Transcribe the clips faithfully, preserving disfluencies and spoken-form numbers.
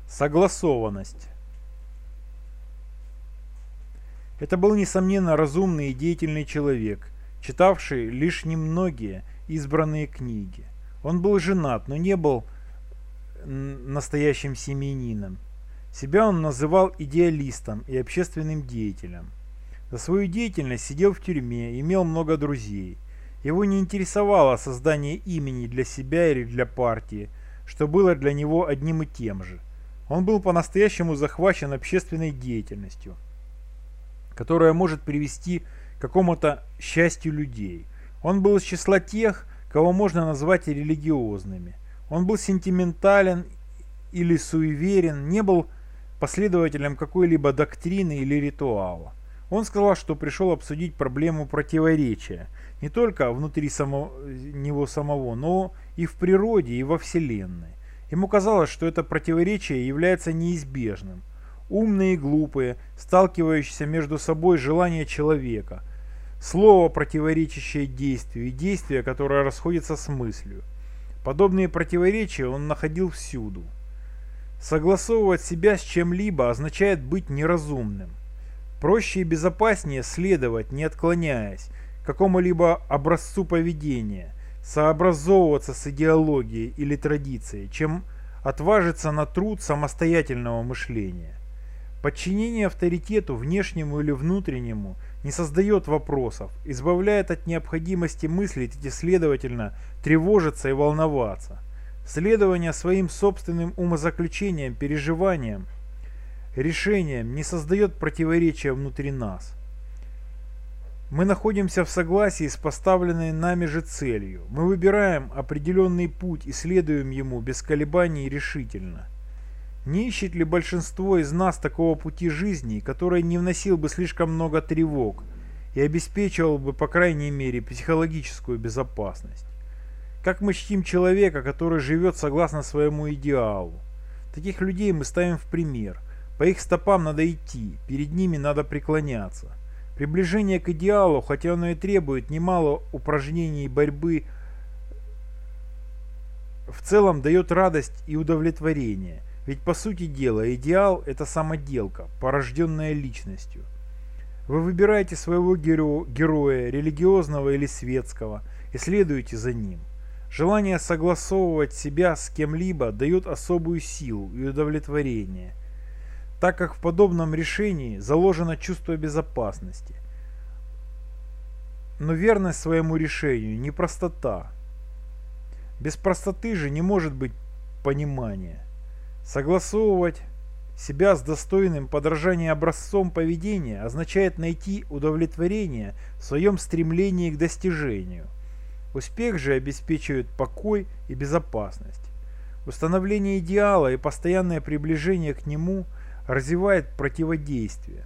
Согласованность. Это был, несомненно, разумный и деятельный человек, читавший лишь немногие избранные книги. Он был женат, но не был настоящим семьянином. Себя он называл идеалистом и общественным деятелем. За свою деятельность сидел в тюрьме, имел много друзей. Его не интересовало создание имени для себя или для партии, что было для него одним и тем же. Он был по-настоящему захвачен общественной деятельностью, которая может привести к какому-то счастью людей. Он был из числа тех, кого можно назвать религиозными. Он был сентиментален или суеверен, не был последователем какой-либо доктрины или ритуала. Он сказал, что пришел обсудить проблему противоречия, не только внутри самого, него самого, но и в природе, и во Вселенной. Ему казалось, что это противоречие является неизбежным. Умные и глупые, сталкивающиеся между собой желания человека, слово, противоречащее действию, и действие, которое расходится с мыслью. Подобные противоречия он находил всюду. Согласовывать себя с чем-либо означает быть неразумным. Проще и безопаснее следовать, не отклоняясь, к какому-либо образцу поведения, сообразовываться с идеологией или традицией, чем отважиться на труд самостоятельного мышления. Подчинение авторитету, внешнему или внутреннему, не создает вопросов, избавляет от необходимости мыслить и, следовательно, тревожиться и волноваться. Следование своим собственным умозаключениям, переживаниям, решениям не создает противоречия внутри нас. Мы находимся в согласии с поставленной нами же целью. Мы выбираем определенный путь и следуем ему без колебаний и решительно. Не ищет ли большинство из нас такого пути жизни, который не вносил бы слишком много тревог и обеспечивал бы, по крайней мере, психологическую безопасность? Как мы чтим человека, который живет согласно своему идеалу? Таких людей мы ставим в пример. По их стопам надо идти, перед ними надо преклоняться. Приближение к идеалу, хотя оно и требует немало упражнений и борьбы, в целом дает радость и удовлетворение. Ведь по сути дела идеал – это самоделка, порожденная личностью. Вы выбираете своего геро героя, религиозного или светского, и следуете за ним. Желание согласовывать себя с кем-либо дает особую силу и удовлетворение, так как в подобном решении заложено чувство безопасности. Но верность своему решению не простота. Без простоты же не может быть понимания. Согласовывать себя с достойным подражания образцом поведения означает найти удовлетворение в своем стремлении к достижению. Успех же обеспечивает покой и безопасность. Установление идеала и постоянное приближение к нему развивает противодействие.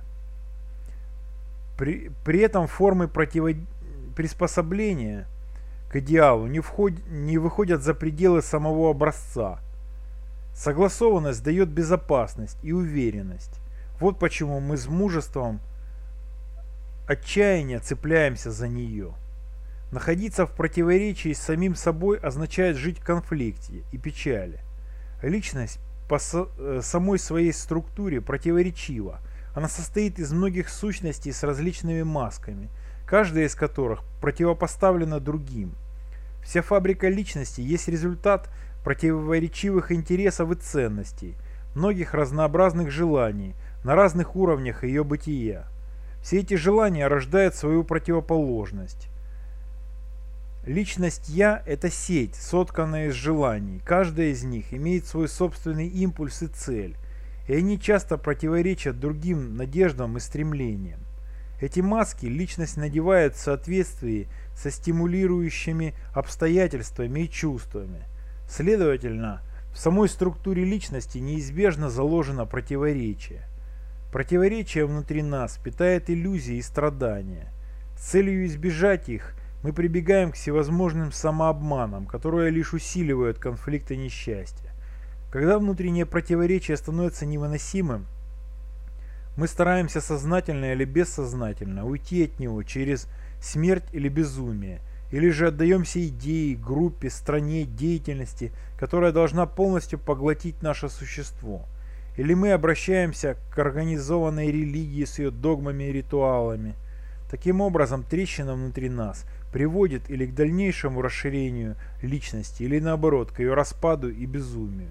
При, при этом формы противо, приспособления к идеалу не, вход, не выходят за пределы самого образца. Согласованность дает безопасность и уверенность. Вот почему мы с мужеством отчаяния цепляемся за нее. Находиться в противоречии с самим собой означает жить в конфликте и печали. Личность по самой своей структуре противоречива. Она состоит из многих сущностей с различными масками, каждая из которых противопоставлена другим. Вся фабрика личности есть результат противоречивых интересов и ценностей, многих разнообразных желаний на разных уровнях ее бытия. Все эти желания рождают свою противоположность. Личность «Я» – это сеть, сотканная из желаний. Каждая из них имеет свой собственный импульс и цель, и они часто противоречат другим надеждам и стремлениям. Эти маски личность надевает в соответствии со стимулирующими обстоятельствами и чувствами. Следовательно, в самой структуре личности неизбежно заложено противоречие. Противоречие внутри нас питает иллюзии и страдания. С целью избежать их мы прибегаем к всевозможным самообманам, которые лишь усиливают конфликт и несчастье. Когда внутреннее противоречие становится невыносимым, мы стараемся сознательно или бессознательно уйти от него через смерть или безумие, или же отдаемся идее, группе, стране, деятельности, которая должна полностью поглотить наше существо. Или мы обращаемся к организованной религии с ее догмами и ритуалами. Таким образом, трещина внутри нас приводит или к дальнейшему расширению личности, или наоборот, к ее распаду и безумию.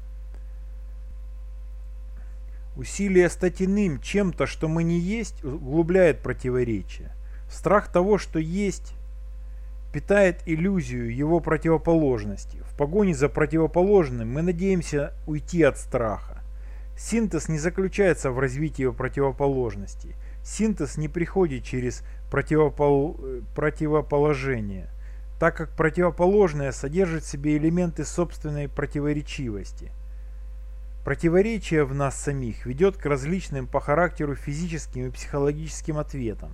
Усилие стать иным чем-то, что мы не есть, углубляет противоречие. Страх того, что есть, питает иллюзию его противоположности. В погоне за противоположным мы надеемся уйти от страха. Синтез не заключается в развитии противоположностей. Синтез не приходит через противопол... противоположение, так как противоположное содержит в себе элементы собственной противоречивости. Противоречие в нас самих ведет к различным по характеру физическим и психологическим ответам.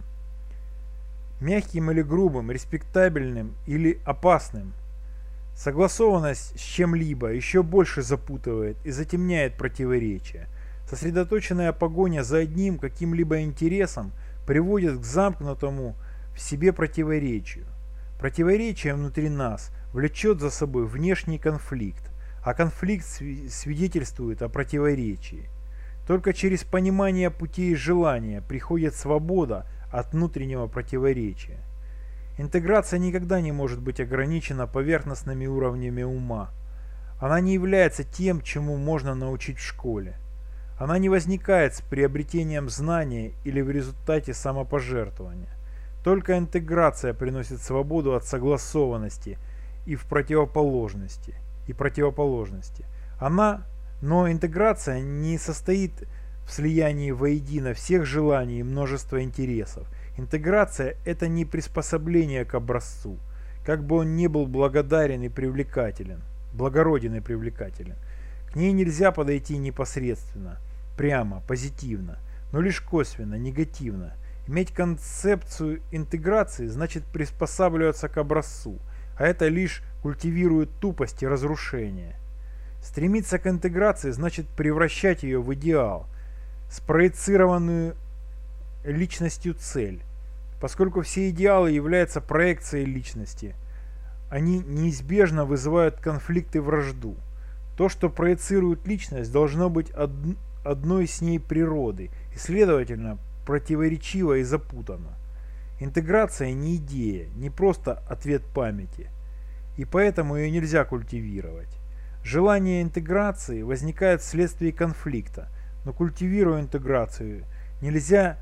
Мягким или грубым, респектабельным или опасным. Согласованность с чем-либо еще больше запутывает и затемняет противоречия. Сосредоточенная погоня за одним каким-либо интересом приводит к замкнутому в себе противоречию. Противоречие внутри нас влечет за собой внешний конфликт, а конфликт свидетельствует о противоречии. Только через понимание путей желания приходит свобода от внутреннего противоречия. Интеграция никогда не может быть ограничена поверхностными уровнями ума. Она не является тем, чему можно научить в школе. Она не возникает с приобретением знания или в результате самопожертвования. Только интеграция приносит свободу от согласованности и в противоположности. и противоположности. Она, но интеграция не состоит в слиянии воедино всех желаний и множества интересов. Интеграция – это не приспособление к образцу, как бы он ни был благодарен и привлекателен, благороден и привлекателен. К ней нельзя подойти непосредственно, прямо, позитивно, но лишь косвенно, негативно. Иметь концепцию интеграции значит приспосабливаться к образцу, а это лишь культивирует тупость и разрушение. Стремиться к интеграции значит превращать ее в идеал, спроецированную личностью цель. Поскольку все идеалы являются проекцией личности, они неизбежно вызывают конфликт и вражду. То, что проецирует личность, должно быть од... одной с ней природы и, следовательно, противоречиво и запутано. Интеграция не идея, не просто ответ памяти, и поэтому ее нельзя культивировать. Желание интеграции возникает вследствие конфликта, но культивируя интеграцию, нельзя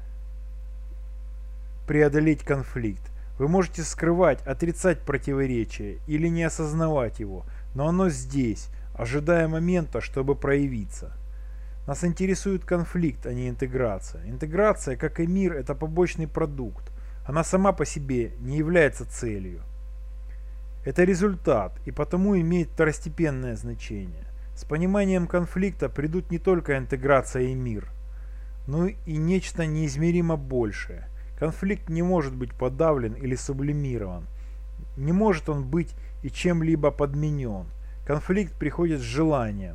преодолеть конфликт. Вы можете скрывать, отрицать противоречие или не осознавать его, но оно здесь, ожидая момента, чтобы проявиться. Нас интересует конфликт, а не интеграция. Интеграция, как и мир, это побочный продукт. Она сама по себе не является целью. Это результат, и потому имеет второстепенное значение. С пониманием конфликта придут не только интеграция и мир, но и нечто неизмеримо большее. Конфликт не может быть подавлен или сублимирован. Не может он быть и чем-либо подменен. Конфликт приходит с желанием,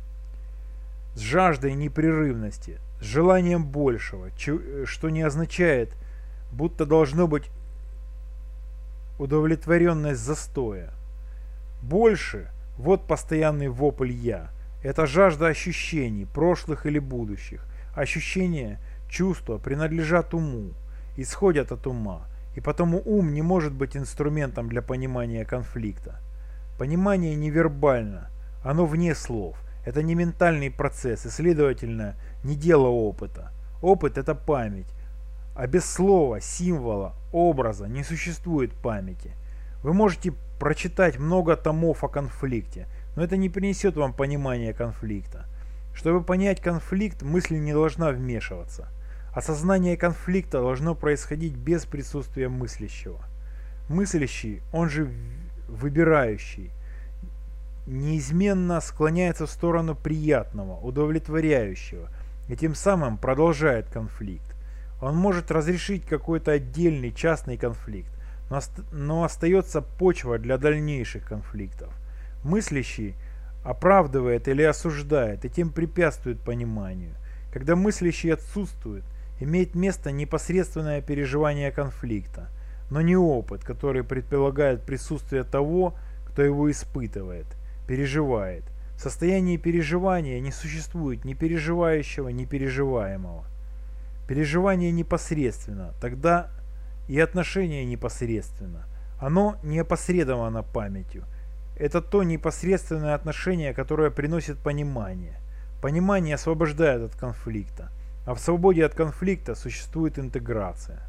с жаждой непрерывности, с желанием большего, что не означает, будто должно быть удовлетворенность застоя. Больше – вот постоянный вопль «я». Это жажда ощущений, прошлых или будущих. Ощущения, чувства принадлежат уму, исходят от ума, и потому ум не может быть инструментом для понимания конфликта. Понимание невербально, оно вне слов. Это не ментальный процесс и, следовательно, не дело опыта. Опыт – это память. А без слова, символа, образа не существует памяти. Вы можете прочитать много томов о конфликте, но это не принесет вам понимания конфликта. Чтобы понять конфликт, мысль не должна вмешиваться. Осознание конфликта должно происходить без присутствия мыслящего. Мыслящий, он же выбирающий, неизменно склоняется в сторону приятного, удовлетворяющего, и тем самым продолжает конфликт. Он может разрешить какой-то отдельный частный конфликт, но, но остается почва для дальнейших конфликтов. Мыслящий оправдывает или осуждает и тем препятствует пониманию. Когда мыслящий отсутствует, имеет место непосредственное переживание конфликта, но не опыт, который предполагает присутствие того, кто его испытывает, переживает. В состоянии переживания не существует ни переживающего, ни переживаемого. Переживание непосредственно, тогда и отношение непосредственно. Оно не опосредовано памятью. Это то непосредственное отношение, которое приносит понимание. Понимание освобождает от конфликта, а в свободе от конфликта существует интеграция.